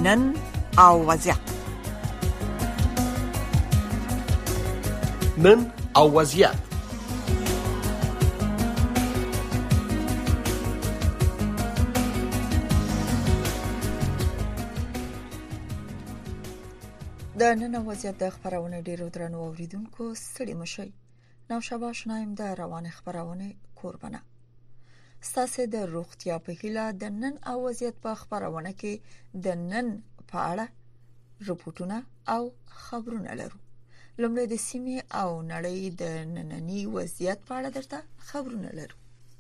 نن او وضعیت. نن او وضعیت. د نن وضعیت د خبرونه ډیرو درنو اوریدونکو ستړي مشي. نو شاباش نایم د روان خبرونه قربانه. ستاسو د روغتیا په هیله د نن او وضعیت په خبرونه کې د نن په اړه رپورټونه او خبرونه لرو. لومړی د سیمې او نړۍ د ننني وضعیت په اړه درته خبرونه لرو.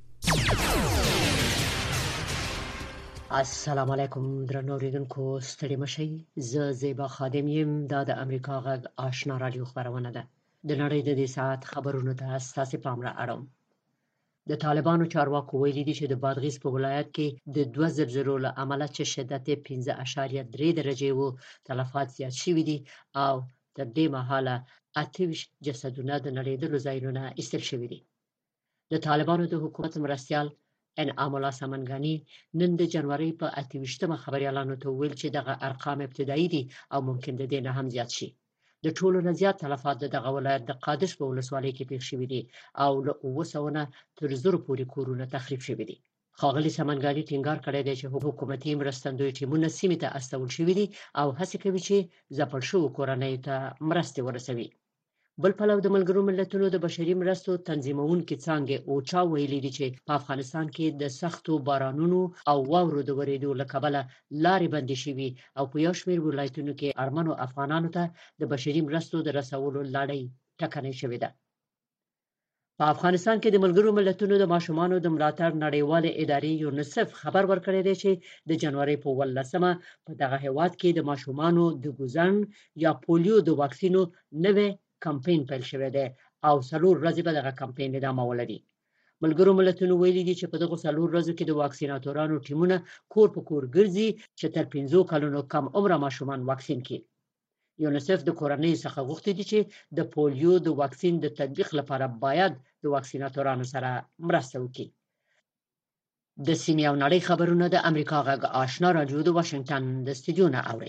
السلام علیکم درنو اوریدونکو ستړي مشي. زه زیبا خادم یم. دا د امریکا غږ آشنا رادیو خبرونه ده. د نړۍ د دې ساعت خبرونه ته ستاسو پام را اړوم. د طالبانو چارواکو ویلي دي چې د بادغیس په ولایت کې د 2 زلزلو له امله چې شدت 5.3 درجې وو تلفات زیات شوي دي او تر دې مهاله 28 جسدونه د نړیدلو ځایونو نه ایستل شوي دي. د طالبانو د حکومت مرستیال انعام الله سمنګانی نن د جنوري په 28مه خبريالانو ته ویل چې دغه ارقام ابتدایي دي او ممکن د دې نه هم زیات شي. د ټولو نه زیات تلفات دغه ولایت د قادش په ولسوالۍ کې پیښ شوي دي او له 900 تر 1000 پورې کورونه تخریب شوي دي. ښاغلي سمنګانی ټینګار کړی دی چې حکومتي مرستندوی ټیمونه سیمې ته استول شوي دي او هڅه کوي چې ځپل شوو کورنیو ته مرستې ورسوي. بل پلو د ملګرو ملتونو د بشري مرستو تنظیمونکو څانګې اوچا ویلي دي چې په افغانستان کې د سختو بارانونو او واورو د ورېدو له کبله لارې بندې شوي او په یو شمېر ولایتونو کې ارمنو افغانانو ته د بشري مرستو د رسولو لړۍ ټکنۍ شوې ده. په افغانستان کې د ملګرو ملتونو د ماشومانو د ملاتړ نړیوالې ادارې یونیسف خبر ورکړی دی چې د جنوري په 18مه په دغه هیواد کې د ماشومانو د ګوزن یا پولیو د واکسینو نوې کمپاین پیل شوی دی او 4 ورځې به دغه کمپاین ادامه ولري. ملګرو ملتونو ویلي دي چې په دغه 4 ورځو کې د واکسیناتورانو ټیمونه کور په کور ګرځي چې تر 15 کلونو کم عمره ماشومان واکسین کړي. یونیسف د کورنۍ څخه غوښتي دي چې د پولیو د واکسین د تطبیق لپاره باید د واکسیناتورانو سره مرسته وکړي. د سیمې او نړۍ خبرونه د امریکا غږ آشنا رادیو د واشنگټن د استودیو نه اوري.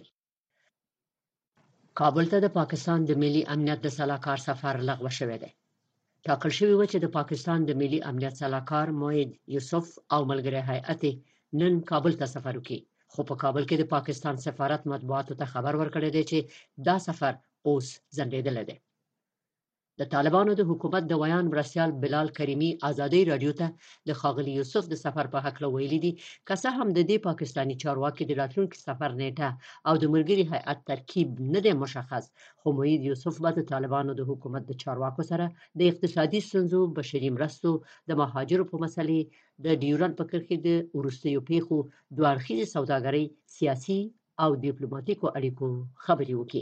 کابل ته د پاکستان د ملي امنیت د سلاکار سفر لغوه شوی دی. ټاکل شوی و چې د پاکستان د ملي امنیت سلاکار موحد یوسف او ملګری هیئت نن کابل ته سفر وکړي. خو په کابل کې د پاکستان سفارت مطبوعاتو ته خبر ورکړی دی چې دا سفر اوس ځنډیدلی دی. د طالبانو د حکومت د ویان مرستیال بلال کریمی ازادي رادیو ته د ښاغلي یوسف د سفر په حق له ویلي دي که څه هم د دې پاکستانی چارواکي د راتلونکي سفر نیټه او د ملګري هیئت ترکیب نه دی مشخص، خو موحد یوسف به د طالبانو د حکومت د چارواکو سره د اقتصادي ستونزو، بشري مرستو، د مهاجرو په مسلې، د ډیورنډ په کرښې د وروستیو پیښو، دوه اړخیزې سوداګرۍ، سیاسي او ډیپلوماټیکو اړیکو خبرې وکړي.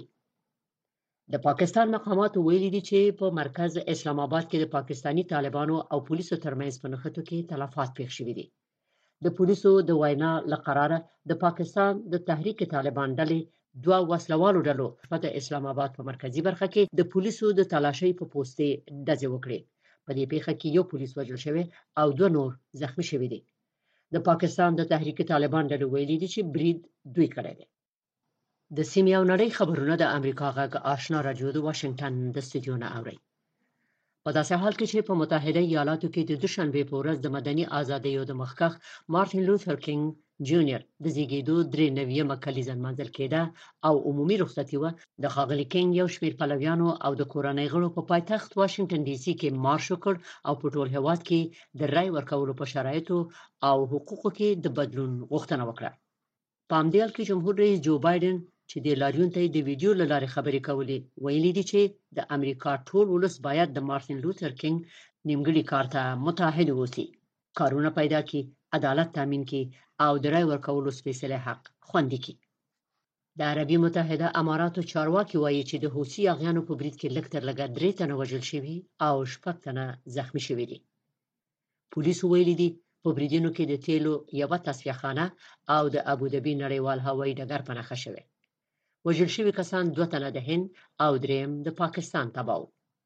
د پاکستان مقاماتو ویلي دي چې په مرکز اسلام آباد کې د پاکستانی طالبانو او پولیسو ترمنځ په نښتو کې تلفات پیښ شوي دي. د پولیسو د وینا له قراره د پاکستان د تحریک طالبان ډلې 2 وسلوالو ډلو په اسلام آباد په مرکزی برخه کې د پولیسو د تلاشۍ په پوسټې ډزې وکړې. په دې پیښه کې یو پولیس وژل شوی او 2 نور زخمی شوي دي. د پاکستان د تحریک طالبان ډلې ویلي دي چې برید دوی کړی دی. د سیمې او نړۍ خبرونه د امریکا غږ آشنا رادیو د واشنگټن د استودیو نه اوري. په داسې حال کې چې په متحده ایالاتو کې د دوشنبه په ورځ د مدني ازادیو د مخکښ مارټین لوثر کینګ جونیئر د زیږیدو 93مه کلیزه نمانځل کېده او عمومي رخصتي وه، د ښاغلي کینګ یو شمېر پلویانو او د کورنۍ غړو په پایتخت واشنګټن ډي سي کې مارش وکړ او په ټول هېواد کې د رای ورکولو په شرایطو او حقوقو کې د بدلون غوښتنه وکړه. په همدې حال کې جمهور رئیس جو بایدن چې د لاریون ته د ویډیو له لارې خبرې کولې ویلي دي چې د امریکا ټول ولس باید د مارټین لوثر کینګ نیمګړي کار ته متحد اوسي، کارونه پیدا کړي، عدالت تامین کړي او د رای ورکولو سپېڅلی حق خوندي کړي. د عربي متحده اماراتو چارواکي وایي چې د حوثي اغیانو په برید کې لږ تر لږه 3 تنه وژل شوي او 6 تنه زخمی شوي دي. پولیسو ویلي دي په بریدونو کې د تیلو یوه تصفیه خانه او د ابوظبي نړیوال هوایي ډګر په نښه شوی. وژل شوي کسان 2 تنه د هند او 3 د پاکستان تبع وو.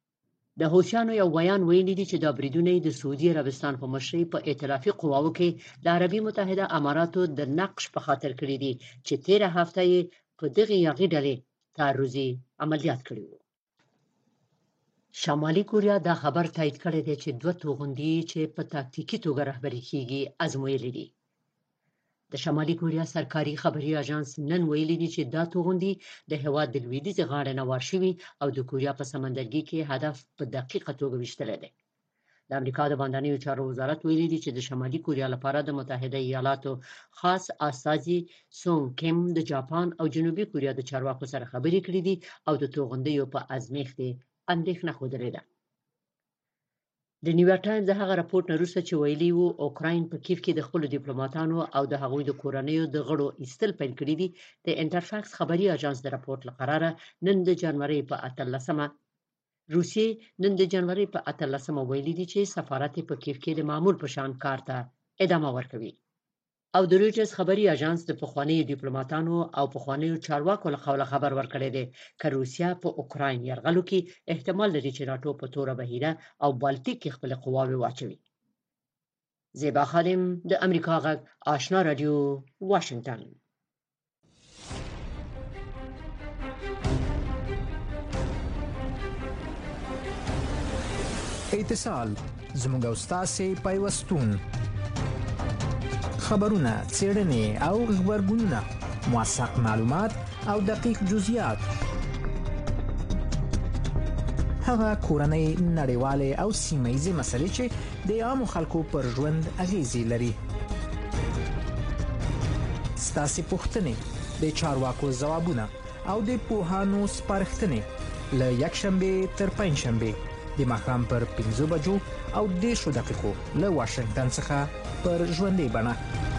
د حوثیانو یو بیان ویلي دی چې دا بریدونه د سعودي عربستان په مشرۍ په ائتلافي قواو کې د عربي متحده اماراتو د نقش په خاطر کړی دي چې 13 هفته یې په دغه یاغي ډلې تعرضي عملیات کړي وو. شمالي کوریا دا خبر تایید کړی دی چې دوه توغندي چې په تاکتیکي توګه رهبري کیږي ازمویلي دي. د شمالي کوریا سرکاري خبري اژانس نن ویلي دي چې دا توغندي د هواد د لویدیځ غاړې نه وار شوي او د کوریا په سمندرګي کې هدف په دقیقه توګه ویشتلی دی. د امریکا د بهرنیو چارو وزارت ویلي دي چې د شمالي کوریا لپاره د متحده ایالاتو خاص استازي سونګ کیم د جاپان او جنوبي کوریا د چارواکو سره خبرې کړې دي او د توغندیو په ازمیښت اندېښنه ښودلې ده. د نیویارک ټایمز د هغه راپورټ نه وروسته چې ویلي وو اوکراین په کیف کې د خپلو ډیپلوماټانو او د هغوی د کورنیو د غړو ایستل پیل کړي دي، د انټرفاکس خبري اژانس د راپورټ له قراره نن د جنوري په 18مه روسیې نن د جنوري په 18مه ویلي دي چې سفارت په کیف کې د معمول په شان کار ته ادامه ورکوي. او د رویټرز خبري اژانس د پخوانیو ډیپلوماټانو او پخوانیو چارواکو له قوله خبر ورکړی دی چې روسیا په اوکراین یرغلو کې احتمال لري چې ناټو په توره بهیره او بالټیک کې خپل قواوې واچوي. زیبا خادم د امریکا غږ آشنا رادیو واشنگټن. اتصال زموږ او ستاسو پیوستون خبرونه، څېړنې او خبرګونونه، موثق معلومات او دقیق جزئیات، هغه کورنۍ، نړیوالې او سیمه ییزې مسلې چې د عامو خلکو پر ژوند اغیزې لري. ستاسو پوښتنې، د چارواکو ځوابونه او د پوهانو سپارښتنې له یکشنبه تر پنځشنبه د ماښام پر 5 بجو او 10 دقیقو له واشنگټن څخه پر ژوندۍ بڼه.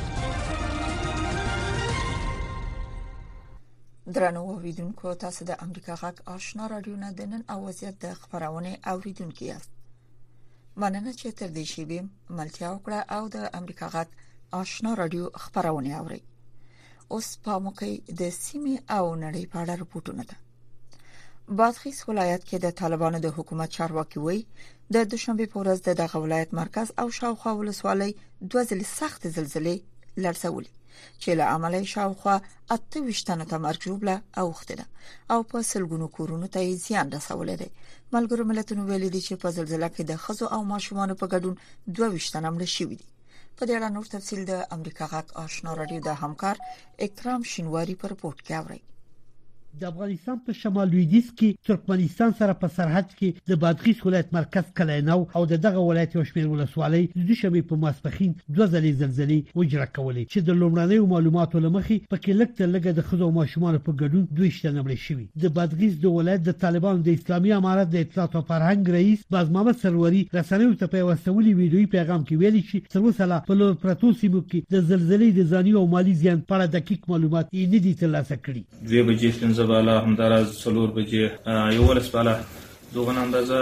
درنو اوریدونکو، تاسو د امریکا غږ آشنا رادیو نه د نن اوازې د خبرونه اوریدونکو یاست. مننه چې تر دې شیبې ملتیا وکړه او د امریکا غږ آشنا رادیو خبرونه اوري. اوس په موقع د سیمې او نړۍ په اړه راپورټونه ده. بادغیس ولایت کې د طالبانو د حکومت چارواکي وایي د دوشنبه په ورځ دغه ولایت مرکز او شاوخوا ولسوالۍ دوه ځلې سخت زلزلې لړزولې چې له عملي شاوخوا 28 تنو ته مرګ ژوبله اوخته ده او په سلګونو کورونو ته زیان رسولې ده. ملګرو ملتونو ویلي دي چې په زلزلې کې د خزو او ماشومان په ګډون 22 تنه مړه شوي دي. په دې اړه نور تفصیل د امریکا غږ آشنا رادیو د همکار اکرام شینواری په رپورت کې اوري. د افغانستان په شمال لویدیځ کې ترکمنستان سره په سرحد کې د بادغیس ولایت مرکز کلینو او دغه ولایت یو شمېر ولسوالۍ د دوشنبه په ماسپښین دوه ځلې زلزلې وجره کولې چې د لومړنیو معلوماتو لمخې پکې لږه د خزو او ماشومان په ګډون 22 تنه مړه شوي. د بادغیس د ولایت د طالبانو د اسلامي امارت د اطلاعات او فرهنګ رئیس باز محمد سروري رسنیو ته په وسولي ویډیوي پیغام کې ویلي چې تر اوسه په لور پرتو سیمو کې د زلزلې د ځاني او مالی زیان په اړه دقیق معلومات یې نه دي ترلاسه کړي. 2 بجې بالا همداراز 4 بجې یولس بالا دوغه اندازه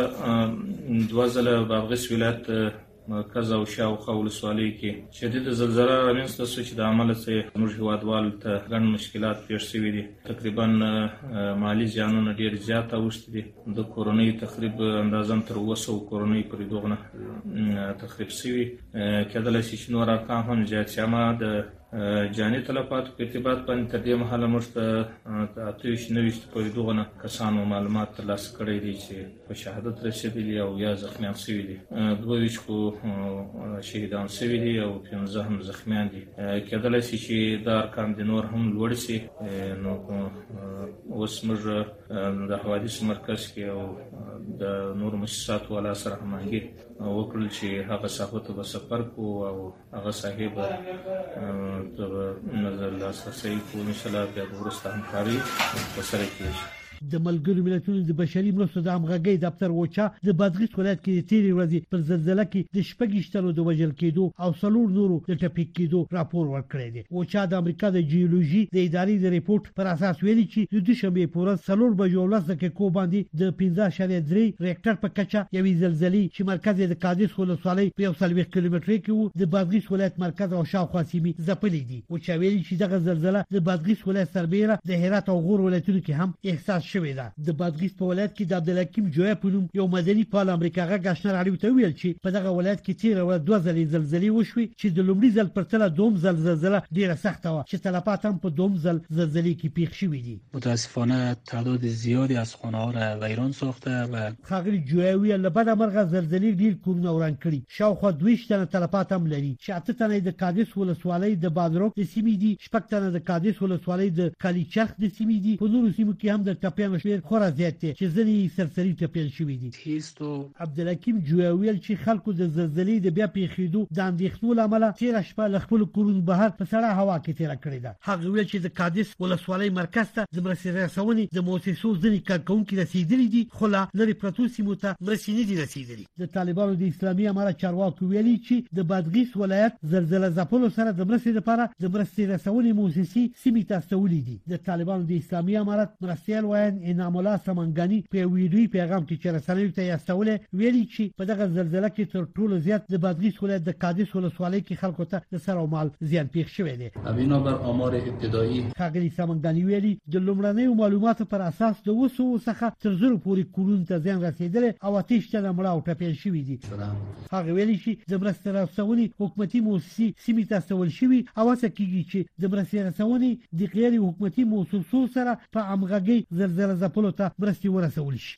2 ځله بادغیس ولایت مرکز او شاوخوا ولسوالۍ کې شدید زلزلہ رامنځته شوه چې د عمله څخه موږ هیوادوال ته ګڼ مشکلات پیښ شوي دي. تقریبا مالی زیانونه ډیر زیات اوښتي دي. د کورونی تخریب اندازه تر 200 کورونی پرې دوغه تخریب شوي کېدل چې نور ارقام هم زیات شي. اما د جاني تلفاتو په ارتباط باندې تر دې مهاله موږ ته 29 پورې دوغه کسانو معلومات ترلاسه کړي دي چې په شهادت رسیدلي او یا زخمیان شوي دي. 22 کو شهیدان شوي دي او 15 هم زخمیان دي. کېدل چې دا ارقام د نور هم لوړ شي. نو اوس موږ د حوادث مرکز کې او د نور مؤسساتو ولا سره همغږي وکړل چې هغه ساحو ته سفر کو او هغه صاحب د نظر لاسرسي کو ان شاء الله بیا ورسته همکاري وسره کیږي. د ملګرو ملتونو د بشري مرستو د همغږۍ دفتر وچا د بادغیس ولایت کې د تیرې ورځې پر زلزلې کې د 16 تنو د وژل کېدو او 4 نورو د ټپي کېدو راپور ورکړی دی. وچا د امریکا د جیولوژي د ادارې د ریپورت پر اساس ویلي چې د دوشنبه په ورځ 4 بجو ولس کې کو باندې د 15.3 ریکټر په کچه یوې زلزلې چې مرکز د قادس ولسوالۍ په 140 کیلومتر کې وو د بادغیس ولایت مرکز او شاوخوا سیمې ځپلې دي. وچا ویلي چې دغه زلزلہ د بادغیس ولایت سربېره د هرات او غور ولایتونو کې هم احساس شوې ده. د بادغیس په ولایت کې د عبدالحکیم جویا په نوم یو مدني فعال امریکا غږ آشنا راډیو ته ویل چې په دغه ولایت کې تیر ورځ 2 ځلې زلزلې وشوې چې د لومړي ځل پر تله دوم ځل زلزله ډیره سخته و چې تلفات هم په دوم ځل زلزلې کې پیښ شوې دي. متاسفانه تعداد زیادی از خانه‌ها را ویران ساخته و خاغلی جویا له بده مرغه زلزلې ډیر کورونه وران کړي. شاوخوا 20 تنه تلفات هم لري. 8 تنه د قادس ولسوالۍ د بادروک د سیمې دي، 6 تنه د قادس ولسوالۍ د کالیچخ د سیمې دي. په نورو سیمو کې هم د ټپیانو شمېر خورا زیات دی چې ځینې سرسري ټپیان شوي دي. عبدالحکیم جویا ویل چې خلکو د زلزلې د بیا پیښېدو د اندېښنو له امله تېره شپه له خپلو کورونو بهر په سړه هوا کې تېره کړې ده. هغه ویل چې د قادس ولسوالۍ مرکز ته د مرستې رسونې د مؤسسو ځینې کارکوونکي رسېدلي دي، خو لا لرې پرتو سیمو ته مرستې نه دي رسېدلي. د طالبانو د اسلامي امارت چارواکو ویلي چې د بادغیس ولایت زلزله ځپلو سره د مرستې لپاره د مرستې رسونې مؤسسې سیمې ته استولې دي. د طالبانو د اسلامي امارت مرستیال وایي انعام الله سمنګانی په ویډیوي پیغام کې چې رسنیو ته استولې ویلي چې په دغه زلزله کې تر ټولو زیات د بادغیس ولایت د قادس ولسوالۍ کې خلکو ته د سر او مال زیان پیښ شوی دی. بنا بر آمار ابتدایی ښاغلي سمنګانی ویلي د لومړنیو معلوماتو پر اساس د وسو څخه تر 0 پورې کورونو ته زیان رسیدلی او 8 تنه مړه او ټپیان شوي دي. هغه ویلي چې د مرستې رسونې حکومتي مؤسسې سیمې ته استول شوي او هڅه کیږي چې د مرستې رسونې د غیر حکومتي مؤسسو سره په همغږۍ زلزله ځپلو ته مرستې ورسول شي.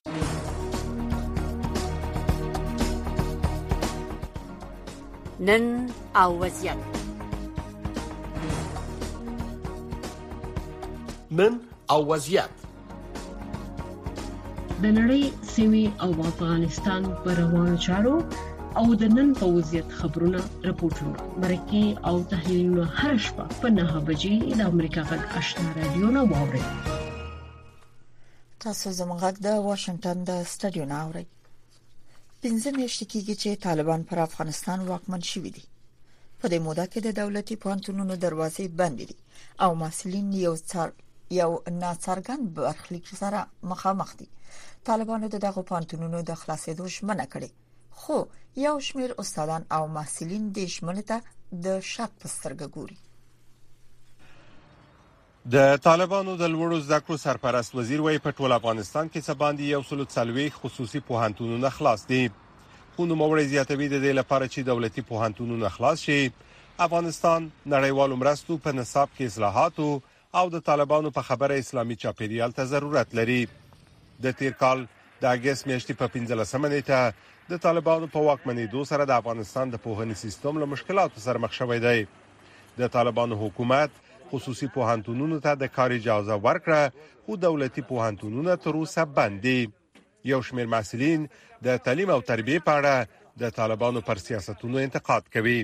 نن او وضعیت. نن او وضعیت د نړۍ سیمې او افغانستان پر روانو چارو او د نن په وضعیت خبرونه راپورټونه مرکه او تحلیلونه هر شپه په 9 بجې د امریکا غږ آشنا رادیو نه واورئ. تاسو زموږ غږ د واشنگټن د سټډیو نه اورئ. 15 میاشتې کېږي چې طالبان پر افغانستان واکمن شوي دي. په دې موده کې د دولتي پوهنتونونو دروازې بندې دي او محصلین یو ناڅرګند برخلیک سره مخامخ دي. طالبانو دغه پوهنتونونو د خلاصېدو ژمنه کړې، خو یو شمېر استادان او محصلین د ژمنې ته د شک په سترګه ګوري. د طالبانو د لوړو زده کړو سرپرست وزیر وايي په ټول افغانستان کې څه باندې 140 خصوصي پوهنتونونه خلاص دي. خو نوموړی زیاتوي د دې لپاره چې دولتي پوهنتونونه خلاص شي افغانستان نړیوالو مرستو په نصاب کې اصلاحاتو او د طالبانو په خبره اسلامي چاپیریال ته ضرورت لري. د تیر کال د اگست میاشتې په 15 نیټه د طالبانو په واکمنېدو سره د افغانستان د پوهنې سیستم له مشکلاتو سره مخ شوی دی. د طالبانو حکومت خصوصي پوهنتونونو ته د کار اجازه ورکړه، خو دولتي پوهنتونونه تر اوسه بند دي. یو شمېر محصلین د تعلیم او تربیه په اړه د طالبانو پر سیاستونو انتقاد کوي.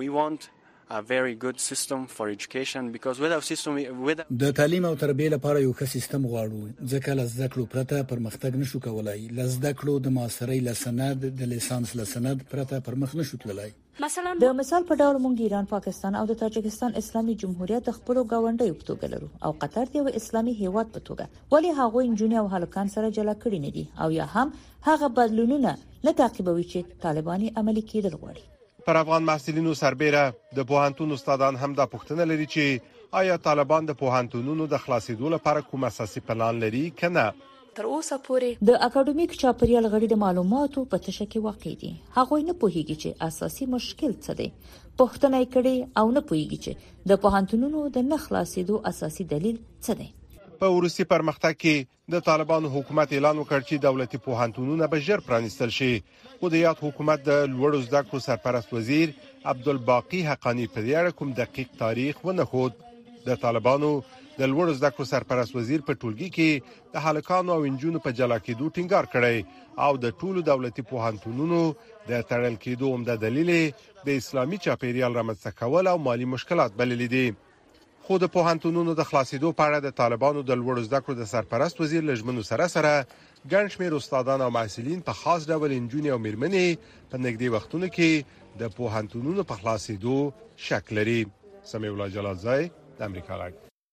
a very good system for education because without system د تعلیم او تربیه لپاره یو ښه سیستم غواړو، ځکه لزده کړو پرته پرمختګ نشو کولای. لزده کړو د ماسترۍ لسند د لیسانس لسند پرته پرمخ نشو تللای. مثلا د مثال په ډول مونږ ایران، پاکستان او د تاجکستان اسلامي جمهوریت د خپل غونډې په توګه لرو او قطر دی یو اسلامي هیواد په توګه، ولی هغه انجونی او هلکان سره جلا کړی نه دي او یا هم هغه بدلونونه نه تعقیبوي چې طالباني عملي کېدل غواړي. پر افغان محصلینو سربېره د پوهنتون استادان هم دا پوښتنه لري چې آیا طالبان د پوهنتونونو د خلاصېدو لپاره کوم اساسي پلان لري کنه. تر اوسه پورې د اکاډمیک چاپریال غړي د معلوماتو په تشه کې واقع دي. هغه نه پوهیږي چې اساسي مشکل څه دی. پوښتنه کړي او نه پوهیږي چې د پوهنتونونو د نه خلاصېدو اساسي دلیل څه دی. په وروستي پرمختګ کې د طالبانو حکومت اعلان وکړ چې دولتي پوهنتونونه به ژر پرانیستل شي. خو د یاد حکومت د لوړو زده کړو سرپرست وزیر عبدالباقی حقانی په دې اړه کوم دقیق تاریخ ونه خود. د طالبانو د لوړو زده کړو سرپرست وزیر په ټولګي کې د هلکانو او انجونو په جلا کېدو ټینګار کړی او د ټولو دولتي پوهنتونونو د تړل کېدو عمده دلیل د اسلامي چاپیریال رامنځته کول او مالی مشکلات بللي دي. خو د پوهنتونونو د خلاصېدو په اړه د طالبانو د لوړو زده کړو د سرپرست وزیر لجمنو سره ګڼ شمېر استادان او محصلین په خاص ډول انجونې او میرمنې په نږدې وختونو کې د پوهنتونونو په خلاصېدو شک لري. سمیع الله جلالزای د امریکا غږ.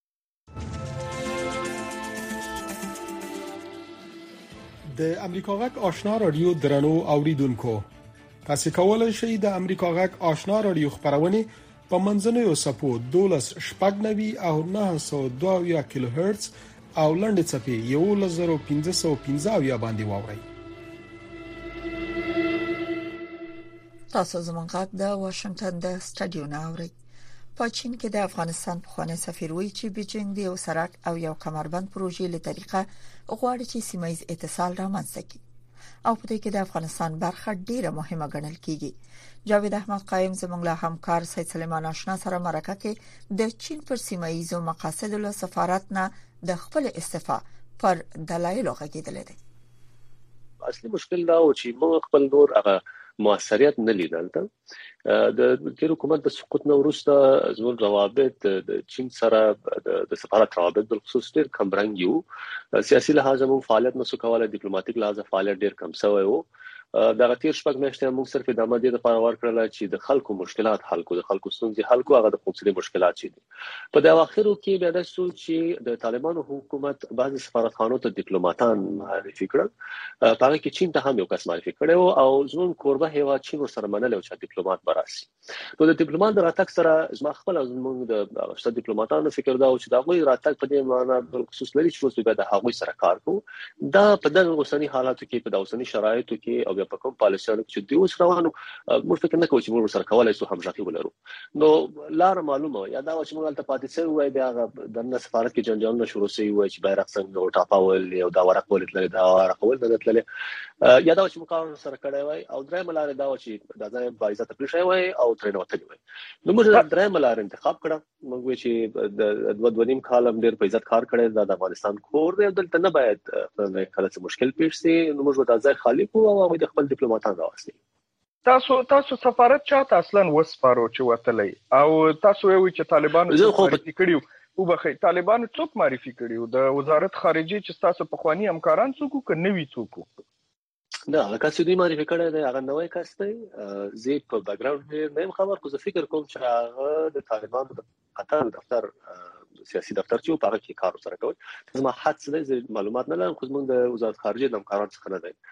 د امریکا غږ آشنا رادیو درنو اوریدونکو، تاسو کولای شئ د امریکا غږ آشنا رادیو خبرونه په منځنوي سپو 12 شپږ 9 او 902 کیلو هرتز او لنډ چپی 11515 باندې واوري. تاسو زموږ غږ د واشنگټن د سټډیو نه اورئ. په چین کې د افغانستان پخوانی سفیر وایي چې بیجینګ د یو سړک او یو کمربند پروژې له طریقه غواړي چې سیمایي اتصال رامنځته کړي او په دې کې د افغانستان برخه ډیره مهمه ګڼل کیږي. جاوید احمد قائم زموږ له همکار سید سلیمان آشنا سره مرکه کې د چین پر سیمایي مقاصد له سفارت نه د خپل استعفا پر دلایل غږیدل دي. اصلي مشکل دا و چې موږ خپل نور هغه موثریت نه لیدل. د تیر حکومت د سقوط نه وروسته زموږ روابط د چین سره د سفارت روابط بل خصوص ډیر کم رنګ یو. سیاسي لحاظ مو فعالیت نسو کولای، ډیپلوماټیک لحاظ فعالیت ډیر کم شوی وو. دا غتیر شپږ میاشتې موږ صرف د امدادي لپاره ورکړل چې د خلکو مشکلات حل کو، د خلکو ستونزې حل کو، هغه د قومي مشکلات دي. په دا اخرو کې بیا د سوچ چې د طالبانو حکومت بعضي سفارتخانو ته ډیپلوماټان معرفي کړل. هغه کې چین ته هم یو کس معرفي کړو او زموږ کوربه هیوا چین سره منل او چې ډیپلوماټ براسي. نو د ډیپلوماټ د راتګ سره زما خپل زموږ د شته ډیپلوماټانو فکر دا و چې دا غوي راتګ په دې معنی بل خصوص لري چې اوس به د هغوی سره کار کوو. دا په دغه اوسنی حالاتو کې په اوسنی شرایطو کې او په کوم پالیسیانو چې دوی اوس روانو موږ فکر نه کوو چې موږ سره کولای شو همغږي ولرو. نو لار معلومه یا دا چې موږ تل پاتې شوی وای بیا د سفارت کې جنجالونه شروع شوي وای چې بیرغ څنګه او ټاپاول یو دا ورق ولتل دا ورق ولتل یا دا چې مقاومت سره کړی وای او درې ملار دا چې دا ځای بایزه تپلی شوی وای او ترنه وتلی وای. نو موږ درې ملار انتخاب کړو. موږ وی چې د 2.5 کال ډیر په عزت کار کړی د افغانستان کور دی، دلته نه باید کله څه مشکل پیښ شي. نو موږ دا ځای خالی کوو او موږ خپل ډیپلوماټان راوستي. تاسو سفارت چاته اصلا وسپارو چې وتلی او تاسو وی چې طالبانو معرفي کړیو او بخې طالبانو څوک معرفي کړیو؟ د وزارت خارجه چې تاسو په خواني همکاران څوک که نوی څوک؟ نه هغه څه دی معرفي کړی دی، هغه نوې کس دی. زه په بیک ګراوند نه خبر خو زه فکر کوم چې هغه د طالبانو د قطر دفتر سیاسي دفتر چې په هغه کې کار سره کوي. زما حدس دی، معلومات نه لرم خو زموږ د وزارت خارجه د همکاران څخه نه دی.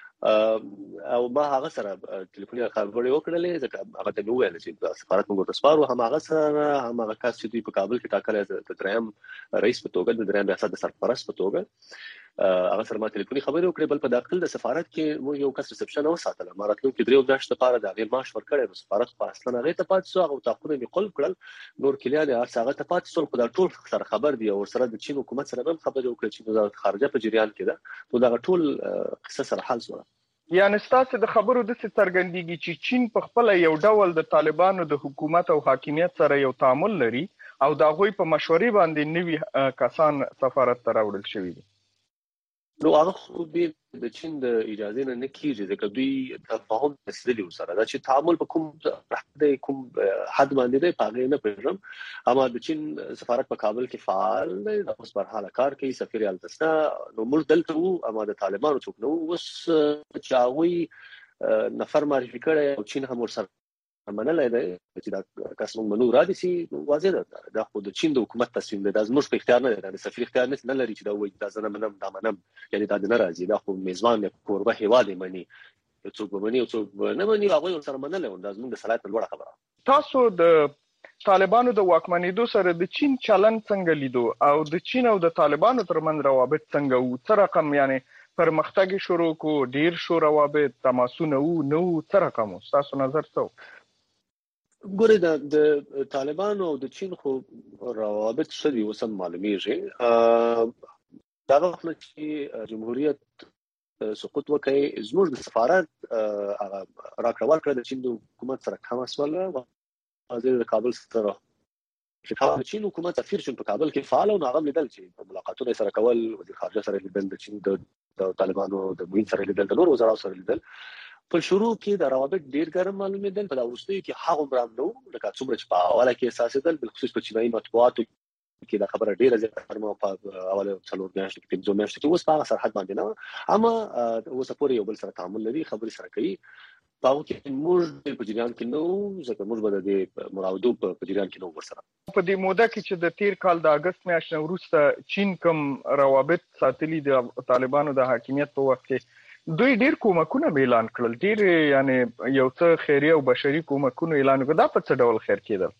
او ما هغه سره ټلیفوني خبرې وکړلې ځکه هغه ته ویل چې سفارت موږ ته سپارو. هم هغه سره هم هغه کس چې دوی په کابل کې ټاکل د دریم رئیس په توګه د دریم ریاست د سرپرست په توګه هغه سره ما ټلیفوني خبرې وکړې. بل په داخل د سفارت کې موږ یو کس ریسپشن او ساتل ما راتلونکي درې میاشتې لپاره د هغه معاش ورکړې. سفارت په اصلا هغه ته پات سو هغه تاخونه یې قلب کړل. نور کلیان هغه ته پات سو خو دا ټول سره خبر دی او سره د چین حکومت سره هم خبرې وکړې چې وزارت خارجه په جریان کې ده. نو دا ټول قصه سره حل شو. یعنی ستاسو د خبرو د څرګندېږي چې چین په خپل یو ډول د طالبانو د حکومت او حاکمیت سره یو تعامل لري او دا غوي په مشورې باندې نوي کسان سفارت ته راوړل شوي دي. نو هغه خو به د چین د اجازه نه کیږي ځکه دوی تفاهم تسلیل سره دا چې تعامل په کوم حد باندې دی پاغې نه پېژم. اما د چین سفارت په کابل کې فعال دی، د اوس پر حاله کار کوي. سفیر التسنا نو موږ دلته وو اما د طالبانو څوک نو اوس چاوي نفر معرفي کړي او چین هم ورسره منلای دی چې دا کس موږ منو را دي سي واضح ده. دا خو د چین د حکومت تصمیم دی، دا زموږ په اختیار نه دی. د سفیر اختیار نه لري چې دا وایي دا زنه منم دا منم یعنی دا نه راځي. دا خو میزبان کوربه هیواد مني څوک مني او څوک نه مني هغه ورسره منلای و. دا زموږ د صلاحیت لوړه خبره. تاسو د طالبانو د واکمنېدو سره د چین چلن څنګه لیدو او د چین او د طالبانو ترمنځ روابط څنګه وو؟ څه رقم یعنی پرمختګ شروع کو ډیر شو روابط تماسونه وو نو څه رقم تاسو نظر څه؟ ګورې د طالبانو او د چین خو روابط شدي وسم معلومیږي. دا وخت چې جمهوریت سقوط وکړي زموږ د سفارت راکړول کړ د چین د حکومت سره کوم مسله وزیر د کابل سره چې چین حکومت سفیر شون په کابل کې فعال او هغه لیدل چې ملاقاتونه سره کول، وزیر خارجه سره لیدل، د چین د طالبانو د موین سره لیدل، د نور وزرا سره لیدل. په شروع کې د روابط ډیر ګرم معلومېدل. په وروستیو کې هغه برابرو لکه څومره چې په اوله کې اساسېدل بل خصوص په چینایي مطبوعاتو کې دا خبره ډیره زیاته مو په اوله 4 میاشتې کې 5 میاشتې کې اوس په سرحد باندې نه اما اوس پورې یو بل سره تعامل لري، خبرې سره کوي. پاو کې موږ په جریان کې نو ځکه موږ به د مراودو په جریان کې نو ورسره په دې موده کې چې د تیر کال د اگست میاشتې وروسته چین کوم روابط ساتلي د طالبانو د حاکمیت په وخت کې دوی ډیر کومکونه اعلان کړل، ډیر یعنی یو څه خیریه او بشري کومکونه اعلان کړل. دا په څه ډول خیر کېدل؟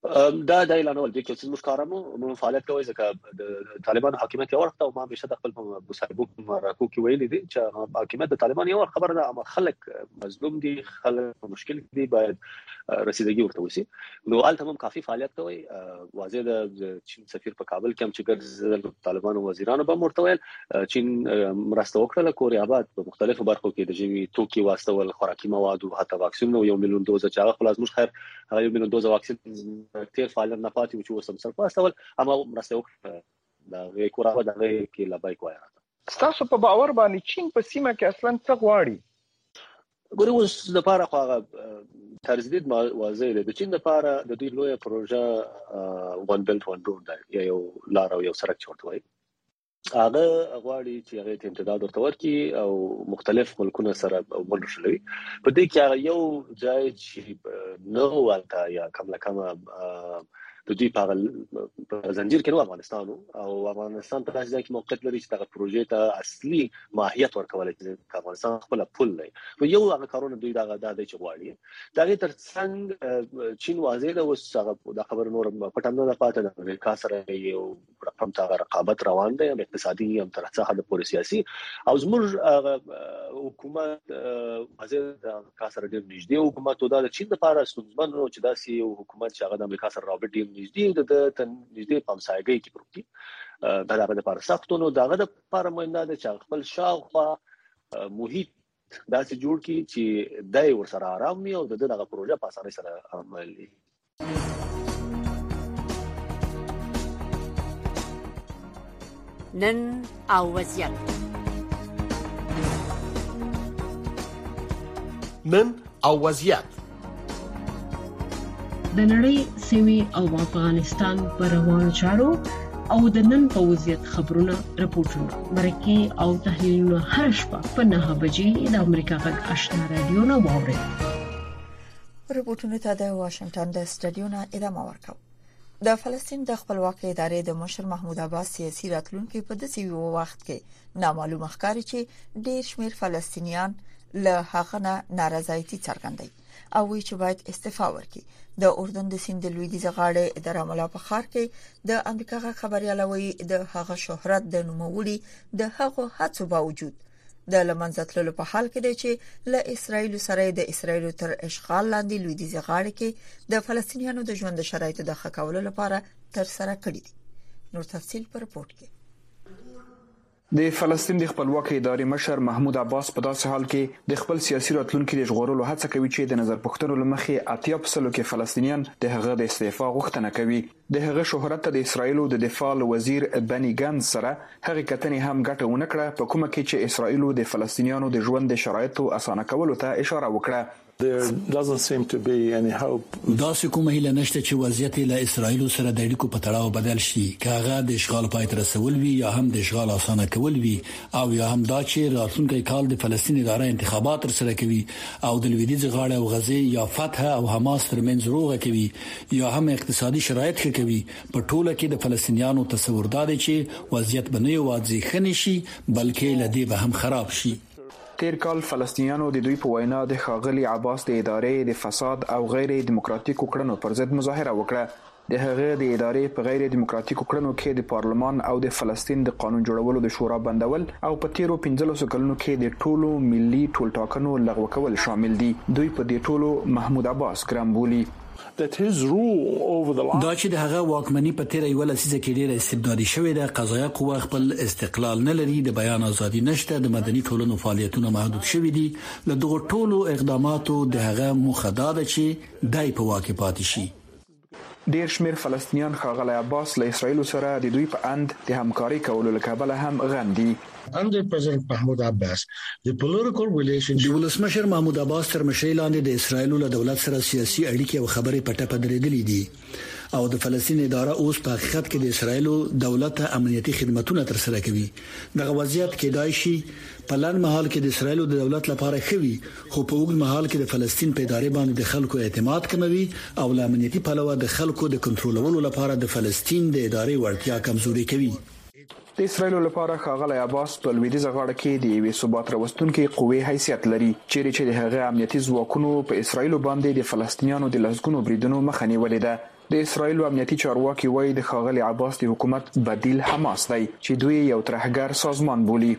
دا د اعلانول د کې څه کارمو فعالیت کوي ځکه د طالبان حکومت یو وخت او ما به شته خپل مصاحبو راکو کې ویلي دي چې حکومت د طالبان یو خبره ده اما خلک مظلوم دي خلک مشکل دي باید رسیدګي ورته وسی نو الته هم کافي فعالیت کوي واضح د چین سفیر په کابل کې هم چې ګرځي طالبان وزیرانو به مرتویل چین مرسته وکړه کوریا آباد په مختلفو برخو کې د جوی توکي واستول خوراکي مواد او حتی واکسین نو 1 میلیون دوز چې هغه خلاص مش خیر هغه 1 میلیون دوز واکسین تیر فعال نه پاتې چې وسم سر واستول اما مرسته وکړه د کوریا آباد د کې لبای کوي تاسو په باور باندې چین په سیمه کې اصلا څه غواړي ګورو اوس د پاره خو ترزید واضح دی د چین لپاره د دوی لوی پروژه وان بیلت وان روډ دی یو لار او یو سړک چورتوي هغه غواړي چې هغه امتداد ورته ورکړي او مختلف ملکونه سره ونشلوي په دې کې هغه یو ځای چې نو ولته یا کم لکه د دوی په زنجیر کې نو افغانستان او افغانستان په داسې ځای کې موقعیت لري چې دا پروژې ته اصلي ماهیت ورکول چې افغانستان خپل پول لري نو یو هغه کارونه دوی دا چې غواړي دا غي ترڅنګ چین واضح ده اوس هغه د خبر نور پټم نه پاتې د امریکا سره یو رقم تا رقابت روان دی اقتصادي هم تر څه حد پورې سیاسي او زموږ حکومت واضح د کاسر ډیر نږدې حکومت او د چین لپاره ستونزمن نو چې داسې یو حکومت چې هغه د امریکا سره رابط ډیر نږدې د نږدې پامسایګۍ کې پروت دي دا د لپاره سختونو داغه د لپاره مهم ده چې خپل شاوخوا محیط داسې جوړ کی چې دای ورسره آرام وي او دغه پروژه په اسانۍ سره عملي نن او وضعیت نن او وضعیت د نړۍ سیمې او افغانستان پر روانو چارو او د نن په وضعیت خبرونه راپورټونه مرکه او تحلیلونه هر شپه په 9 بجې د امریکا غږ آشنا رادیو نه واوري راپورټونه ته د واشنگټن د سټډیو نه ادامه ورکو د فلسطین د خپلواکۍ ادارې د مشر محمود عباس سیاسي راتلونکو په داسې وخت کې نامعلوم ښکاري چې ډېر شمېر فلسطینیان له هغه نه ناراضایتي څرګندوي او وی چې باید استعفا ورکړي د اردن د سیند لویدیځ غاړې د رام الله په ښار کې د امریکا غا خبريالوي د هغه شهرت د نوموړي د هغه هڅو باوجود د لمنځتلو په حال کې دی چې له اسرایل سره د اسرایل تر اشغال لاندې لویدیځ غاړې کې د فلسطینیانو د ژوند شرایطو د ښه کولو لپاره تر سره کړی دي نور تفصیل پر رپورت کې د فلسطین د خپلواکۍ ادارې مشر محمود عباس په داسې حال کې د خپل سیاسي راتلونکو د ژغورلو هڅه کوي چې د نظر پوښتنو لمخې 80% کې فلسطینیان د هغه د استعفا غوښتنه کوي د هغه شهرت د اسرایل د دفاع وزیر بنی گانز سره هغه کتنې هم ګټه ونه کړه په کومه کې چې اسرایل د فلسطینیانو د ژوند شرایطو اسانه کولو ته اشاره وکړه There doesn't seem to be any hope. دا کومه هیله نشته چې وضعیت له اسرایل سره د اړیکو په تړاو بدل شي کاغه د اشغال پای تر رسول وي یا هم د اشغال اسانه کول وي او یا هم دا چې راتلونکي کال د فلسطین اداره انتخابات تر سره کوي او د لویدیځ غاړه او غزه یا فتح او حماس ترمنځ روغه کوي یا هم اقتصادي شرایط ښه کوي په ټوله کې د فلسطینیانو تصور دا دی چې وضعیت به نه یوازې ښه شي بلکې لدی به هم خراب شي تیر کال فلسطینیانو د دوی په وینا د خاغلی عباس د ادارې د فساد او غیر دیموکراتیکو کړنو پر ضد مظاهره وکړه د هغه د ادارې په غیر دیموکراتیکو کړنو کې د پارلمان او د فلسطین د قانون جوړولو د شورا بندول او په تیرو 15 کلونو کې د ټولو ملي ټولټاکنو لغوه کول شامل دي دوی په دې ټولو محمود عباس ګرام بولی دا چې د هغه واکمنۍ په تیر یو لسیزه کې ډیره استبدادي شوې ده قضایي قوه خپل استقلال نه لري د بیان ازادي نشته د مدني ټولنو فعالیتونه محدود شوي دي له دغه ټولو اقداماتو د هغه مخدده چې دای په واکه پاتې شي ډیر شمیر فلسطینیان خاغلی عباس له اسرایل سره د دوی په اند د همکاري کولو لپاره هم غندي Under President Mahmoud Abbas, the political relationship د ولسمشر محمود عباس تر مشرۍ لاندې د اسرایل له دولت سره سیاسي اړیکې او خبرې پټه پدرېدلې دي او د فلسطین اداره اوس په حقیقت کې د اسرایل دولت امنیتي خدماتونه تر سره کوي دغه وضعیت کې دای شي په لړ مهال کې د اسرایل د دولت لپاره خوي خو په اوږد مهال کې د فلسطین په ادارې باندې د خلکو اعتماد کموي او د امنیتي پلوه د خلکو د کنټرولولو لپاره د فلسطین د ادارې وړتیا کمزوري کوي د اسرایل لپاره خاغلی عباس په لویدیځ غاړه کې د یوې ثبات راوستونکو قوې حیثیت لري چې د هغه امنیتي ځواکونو په اسرایل باندې د فلسطینیانو د لسګونو بریدونو مخه نیولې ده د اسرایل امنیتي چارواکي وایي د ښاغلي عباس د حکومت بدیل حماس دی چې دوی یو ترهګر سازمان بولي.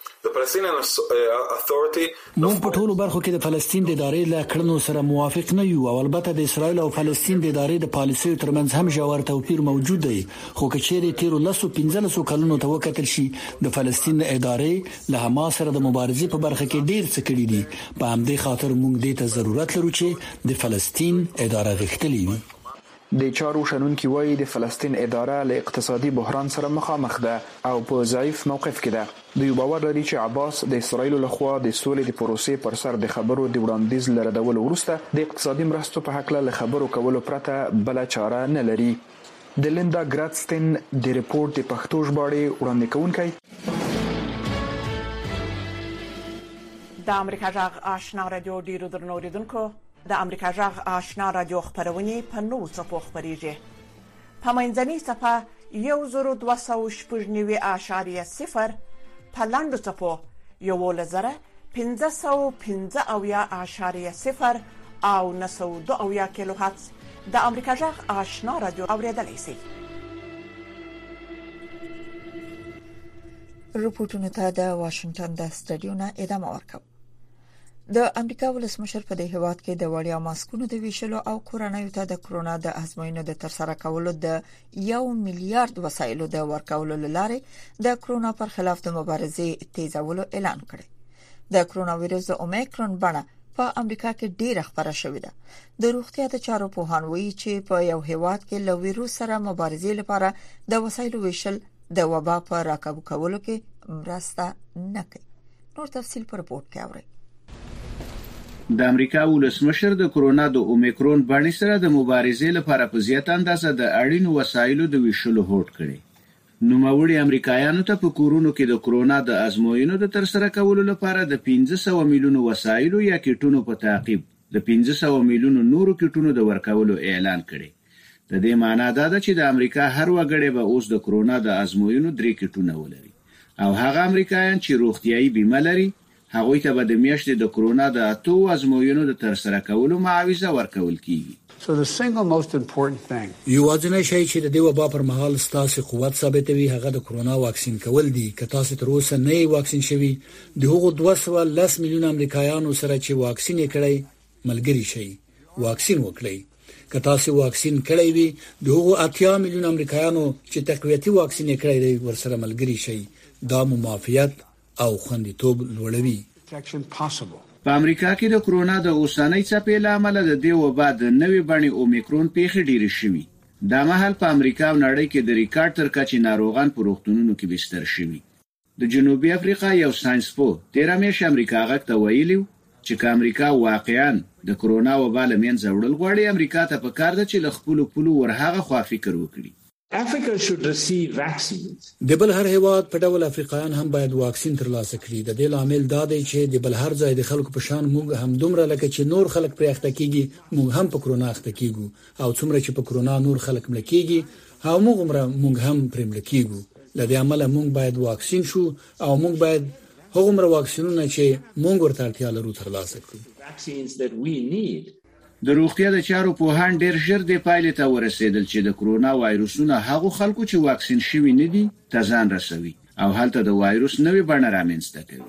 موږ په ټولو برخو کې د فلسطین د ادارې له کړنو سره موافق نه یو او البته د اسرایل او فلسطین د ادارې د پالیسیو ترمنځ هم ژور توپیر موجود دی. خو کچېرې تیر 15 کلونو ته وکتل شي د فلسطین ادارې له حماس سره د مبارزې په برخه کې ډیر څه کړی دي. په همدې خاطر موږ دې ته ضرورت لرو چې د فلسطین اداره غښتلې وي. د چارو شنونکي وایي د فلسطین اداره له اقتصادي بحران سره مخامخ ده او په ضعیف موقف کې ده. دوی باور لري چې عباس د اسرایل لخوا د سولې د پروسې پر سر د خبرو د وړاندیز لردول وروسته د اقتصادي مرستو په حق له خبرو کولو پرته بل چاره نه لري. د لیندا ګراتستن د ریپورت د پښتو ژباړې وړاندې کوونکی د امریکا جغ آشنا رادیو ډیرو درنو اوریدونکو د امریکا جغ آشنا رادیو خبرونه په نو څپو خبريږي. په منځني صفه 1290.0 په لاندو څپو 1515.0 او 902 کیلو هرتز د امریکا جغ آشنا رادیو اوریدلای شئ. رپورټونو ته د واشنگټن د سټډیو نه ادامه ورکوم. د امریکا ولسمشر په دې هیواد کې د وړیا ماسکونو د ویشلو او کورونایو ته د کرونا د ازموینو د ترسره کولو د 1 میلیارډ وسایلو د ورکولو لپاره د کرونا پر خلاف د مبارزې تیزولو اعلان کړی. د کرونا وایرس د اومیکرون بڼه په امریکا کې ډیره خبره شوې ده. د روغتیا د چارو پوهان وایي چې په یو هیواد کې له وایرس سره مبارزې لپاره د وسایلو ویشل د وبا په راکابو کولو کې مرسته نه کوي. نور تفصیل په رپورت کې اورئ. د امریکا ولسمشر د کرونا د اومیکرون بڼې سره د مبارزې لپاره په زیات اندازه د اړینو وسایلو د ویشلو هوډ کړی. نوموړي امریکایانو ته په کورونو کې د کرونا د ازموینو د ترسره کولو لپاره د 500 میلیون وسایلو یا کیټونو په تعقیب د 500 میلیون نورو کیټونو د ورکولو اعلان کړی. د دې معنی دا ده چې د امریکا هر وګړی به اوس د کرونا د ازموینو 3 کیټونه ولري او هغه امریکایان چې روغتيایي بیمه لري هغوی ته به د میاشتې د کرونا د 8 ازموینو د ترسره کولو معاوضه ورکول کیږي. یوازینی شی چې د دې وبا پر مهال ستاسو قوت ثابتوي هغه د کرونا واکسین کول دي. که تاسو تر اوسه نه واکسین شوي د هغو 210 میلیون امریکایانو سره چې واکسین کړي ملګری شي واکسین وکړي. که تاسو واکسین کړی وي د هغو 80 میلیون امریکایانو چې تقویتي واکسین کړي دي ورسره ملګری شي. دا معافیت او خوندیتوب لوړوي. په امریکا کې د کرونا د اوسنۍ څپې له امله د دې وبا د نوې بڼې اومیکرون پیښې ډېرې شوي. دا مهال په امریکا او نړۍ کې د ریکارډ تر کچې ناروغان په روغتونونو کې بستر شوي. د جنوبي افریقا یو ساينسپوه 13 میاشتې امریکا غږ ته ویلي چې امریکا واقعاً د کرونا وبا له منځه وړل غواړي. امریکا ته پکار ده چې له خپل پولو ورهغه خوا فکر وکړي. Africa should receive vaccines. د بل هر هیواد په ډول افریقایان هم باید واکسین ترلاسه کړي. د دې عامل دا دی چې د بل هر ځای د خلکو په شان موږ هم دومره لکه چې نور خلک پرې اخته کیږي موږ هم په کرونا اخته کیږو او څومره چې په کرونا نور خلک مړ کیږي او موږ هم پرې مړ کیږو. لدې عمله موږ باید واکسین شو او موږ باید هغومره واکسینونه چې موږ ورته اړتیا لرو ترلاسه کړو. د روغتیا د چارو پوهان ډېر ژر د پایلې ته ورسېدل چې د کرونا وایروسونه هغو خلکو چې واکسین شوي نه دي ته ځان رسوي او هلته د وایروس نوې بڼه رامنځته کوي.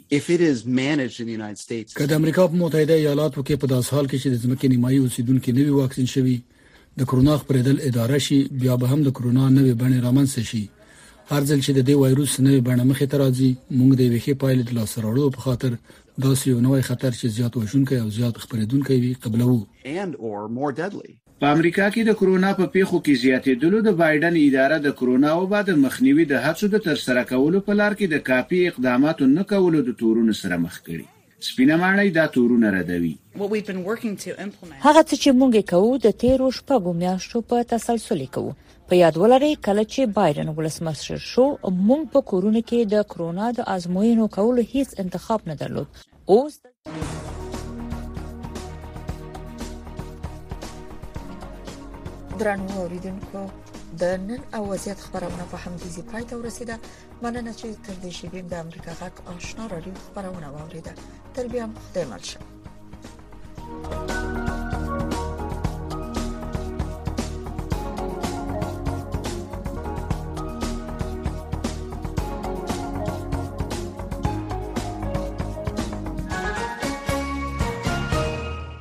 که د امریکا په متحده ایالاتو کې په داس حال کې چې د ځمکې نیمایي اوسیدونکو نوې واکسین شوي د کرونا خپرېدل اداره شي بیا به هم د کرونا نوې بڼه رامنځته شي. هر ځل چې د دې وایروس نوې بڼه مخې ته راځي موږ د ویښې پایلې د لاسته راوړلو په خاطر داسې یو نوې خطر چې زیات وژونکی او زیات خپرېدونکی وي قبلوو. په امریکا کې د کرونا په پیښو کې زیاتېدلو د بایدن اداره د کرونا وبا د مخنیوي د هڅو د ترسره کولو په لار کې د کافي اقداماتو نه کولو د تورونو سره مخ کړي. سپینه ماڼۍ دا تورونه ردوي. هغه څه چې موږ کوو د تیرو شپږو میاشتو په تسلسل کوو. په یاد ولرئ کله چې بایدن ولسمشر شو موږ په کورونه کې د کرونا د ازموینو کولو هیڅ انتخاب نه درلود. اوس درنو اوریدونکو د نن او وضعیت خبرونه په همدې ځای ته ورسیده. مننه چې تر دې شی د امریکا غږ آشنا رادیو خبرونه واوریده. تر بیا خدای مل شه.